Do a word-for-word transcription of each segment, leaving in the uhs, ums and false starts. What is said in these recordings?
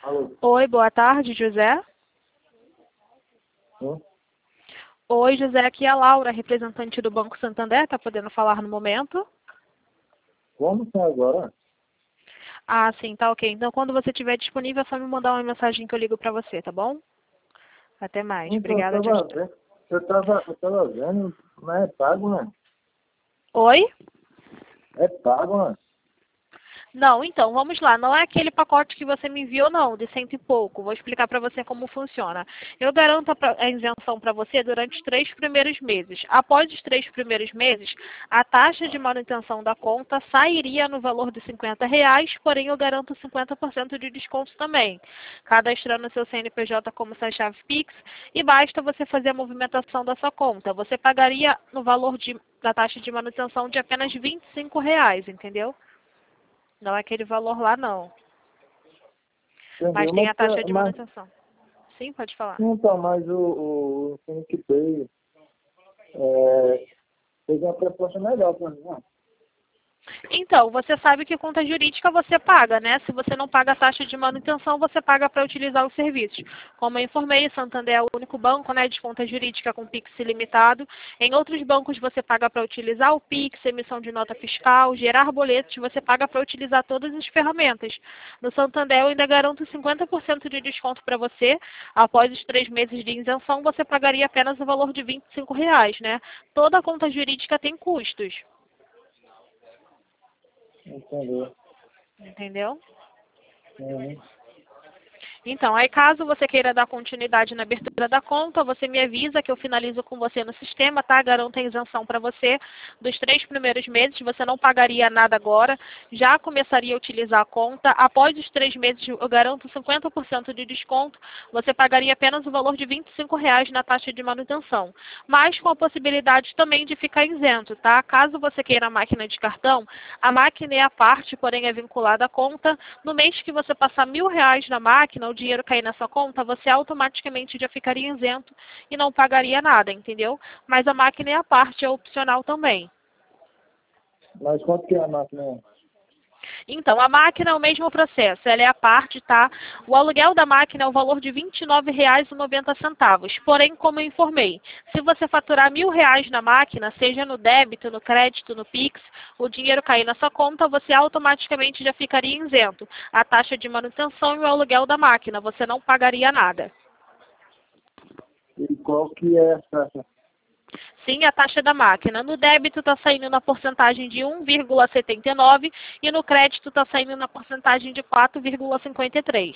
Alô? Oi, boa tarde, José. Hum? Oi, José, aqui é a Laura, representante do Banco Santander, tá podendo falar no momento? Como que é agora? Ah, sim, tá ok. Então, quando você estiver disponível, é só me mandar uma mensagem que eu ligo pra você, tá bom? Até mais. Então, eu Obrigada, tava José. vendo, eu tava, eu tava vendo, mas é pago, né? Oi? É pago, né? Não, então, vamos lá. Não é aquele pacote que você me enviou, não, de cento e pouco. Vou explicar para você como funciona. Eu garanto a pra- a isenção para você durante os três primeiros meses. Após os três primeiros meses, a taxa de manutenção da conta sairia no valor de cinquenta reais, porém eu garanto cinquenta por cento de desconto também. Cadastrando seu C N P J como sua chave Pix e basta você fazer a movimentação da sua conta. Você pagaria no valor de, da taxa de manutenção de apenas vinte e cinco reais, entendeu? Não é aquele valor lá, não. Mas Entendeu? tem Mas, a taxa de mas manutenção. Sim, pode falar. então, mas o, o ensino que veio, é, fez uma proposta melhor pra mim, né? Então, você sabe que conta jurídica você paga, né? Se você não paga a taxa de manutenção, você paga para utilizar os serviços. Como eu informei, Santander é o único banco, né, de conta jurídica com Pix ilimitado. Em outros bancos você paga para utilizar o Pix, emissão de nota fiscal, gerar boletos, você paga para utilizar todas as ferramentas. No Santander eu ainda garanto cinquenta por cento de desconto para você. Após os três meses de isenção, você pagaria apenas o valor de vinte e cinco reais, né? Toda conta jurídica tem custos, Entendeu? entendeu? Uhum. Então, aí caso você queira dar continuidade na abertura da conta, você me avisa que eu finalizo com você no sistema, tá? Garanto a isenção para você dos três primeiros meses, você não pagaria nada agora, já começaria a utilizar a conta. Após os três meses, eu garanto cinquenta por cento de desconto, você pagaria apenas o valor de vinte e cinco reais na taxa de manutenção, mas com a possibilidade também de ficar isento, tá? Caso você queira a máquina de cartão, a máquina é à parte, porém é vinculada à conta. No mês que você passar mil reais na máquina, o dinheiro cair na sua conta, você automaticamente já ficaria isento e não pagaria nada, entendeu? Mas a máquina é à parte, é opcional também. Mas quanto que é a máquina? Então, a máquina é o mesmo processo, ela é à parte, tá? O aluguel da máquina é o valor de vinte e nove reais e noventa centavos. Porém, como eu informei, se você faturar mil reais na máquina, seja no débito, no crédito, no Pix, o dinheiro cair na sua conta, você automaticamente já ficaria isento. A taxa de manutenção e o aluguel da máquina, você não pagaria nada. E qual que é a taxa? Sim, a taxa da máquina. No débito está saindo na porcentagem de um vírgula setenta e nove e no crédito está saindo na porcentagem de quatro vírgula cinquenta e três.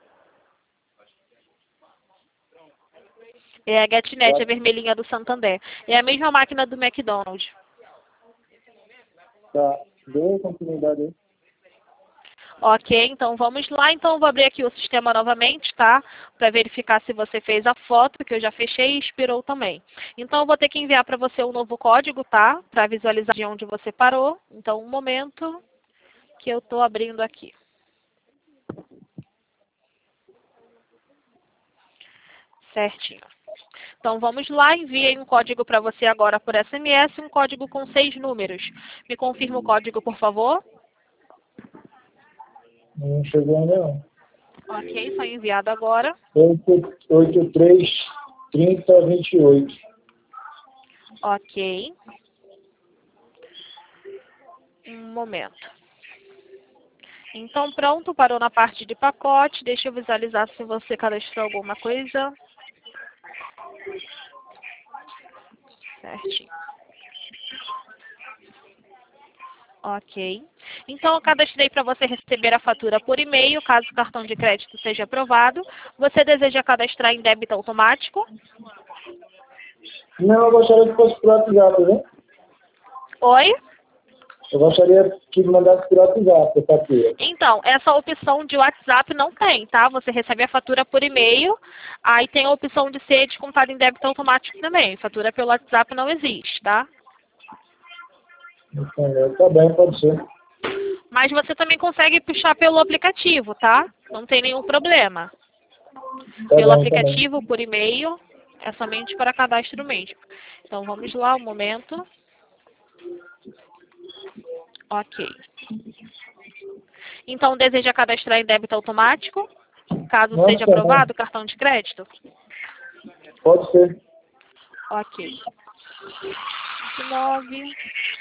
É a GetNet, a Tá, vermelhinha do Santander. É a mesma máquina do McDonald's. tá. Dê continuidade aí. Ok, então vamos lá. Então eu vou abrir aqui o sistema novamente, tá? Para verificar se você fez a foto, que eu já fechei e expirou também. Então eu vou ter que enviar para você um novo código, tá? Para visualizar de onde você parou. Então um momento que eu estou abrindo aqui. Certinho. Então vamos lá, enviei um código para você agora por S M S, um código com seis números. Me confirma o código, por favor. Não chegou ainda não. Ok, foi enviado agora. oito três trinta vinte e oito. Ok. Um momento. Então pronto, parou na parte de pacote. Deixa eu visualizar se você cadastrou alguma coisa. Certinho. Ok. Então, eu cadastrei para você receber a fatura por e-mail, caso o cartão de crédito seja aprovado. Você deseja cadastrar em débito automático? Não, eu gostaria que fosse por WhatsApp, né? Oi? Eu gostaria que mandasse por WhatsApp a fatura. Então, essa opção de WhatsApp não tem, tá? Você recebe a fatura por e-mail, aí tem a opção de ser descontado em débito automático também. Fatura pelo WhatsApp não existe, tá? Entendeu? Tá bem, pode ser. Mas você também consegue puxar pelo aplicativo, tá? Não tem nenhum problema. Tá Pelo bem, tá bem. aplicativo, por e-mail, é somente para cadastro mesmo. Então, vamos lá, um momento. Ok. Então, deseja cadastrar em débito automático? Caso Não, seja tá bom. aprovado o cartão de crédito? Pode ser. Ok. nove.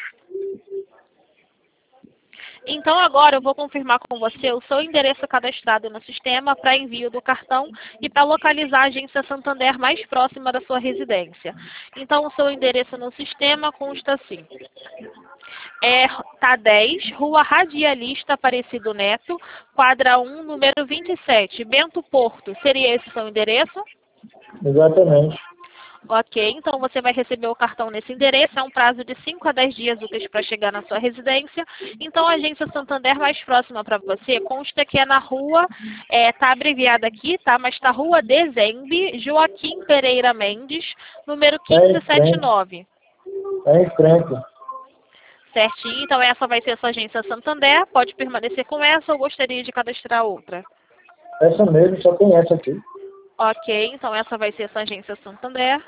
Então, agora eu vou confirmar com você o seu endereço cadastrado no sistema para envio do cartão e para localizar a agência Santander mais próxima da sua residência. Então, o seu endereço no sistema consta assim. É, tá dez, Rua Radialista Aparecido Neto, quadra um, número vinte e sete, Bento Porto. Seria esse o seu endereço? Exatamente. Ok, então você vai receber o cartão nesse endereço, é um prazo de cinco a dez dias úteis para chegar na sua residência. Então a agência Santander mais próxima para você consta que é na rua, é, tá abreviada aqui, tá? Mas tá Rua Dezembe, Joaquim Pereira Mendes, número quinze setenta e nove. É em frente. Certinho, então essa vai ser a sua agência Santander, pode permanecer com essa ou gostaria de cadastrar outra? Essa mesmo, só tem essa aqui. Ok, então essa vai ser a sua agência Santander.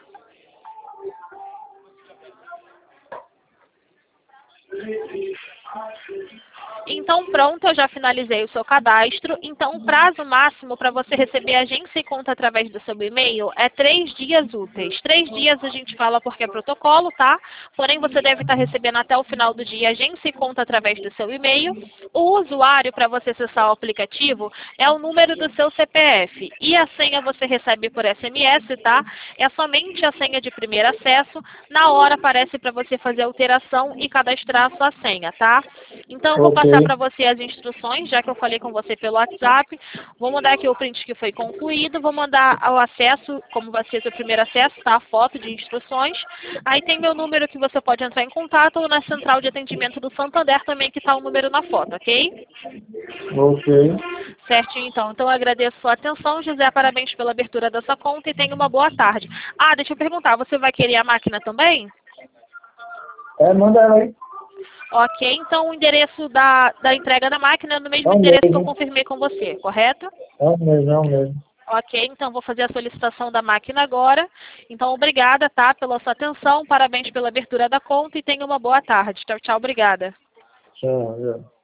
Então pronto, eu já finalizei o seu cadastro. Então o prazo máximo para você receber agência e conta através do seu e-mail é três dias úteis. Três dias a gente fala porque é protocolo, tá? Porém você deve estar recebendo até o final do dia agência e conta através do seu e-mail. O usuário para você acessar o aplicativo é o número do seu C P F. E a senha você recebe por S M S, tá? É somente a senha de primeiro acesso. Na hora aparece para você fazer a alteração e cadastrar a sua senha, tá? Então eu vou Ok. passar para você as instruções, já que eu falei com você pelo WhatsApp. Vou mandar aqui o print que foi concluído, vou mandar o acesso, como vai ser o primeiro acesso, tá? A foto de instruções. Aí tem meu número que você pode entrar em contato ou na central de atendimento do Santander também, que está o número na foto, ok? Ok. Certinho, então. Então eu agradeço a sua atenção, José. Parabéns pela abertura da sua conta e tenha uma boa tarde. Ah, deixa eu perguntar, você vai querer a máquina também? É, manda ela aí. Ok, então o endereço da, da entrega da máquina é no mesmo É o endereço que eu mesmo. confirmei com você, correto? É o mesmo, é o mesmo. Ok, então vou fazer a solicitação da máquina agora. Então, obrigada, tá, pela sua atenção, parabéns pela abertura da conta e tenha uma boa tarde. Tchau, tchau, obrigada. Tchau, tchau.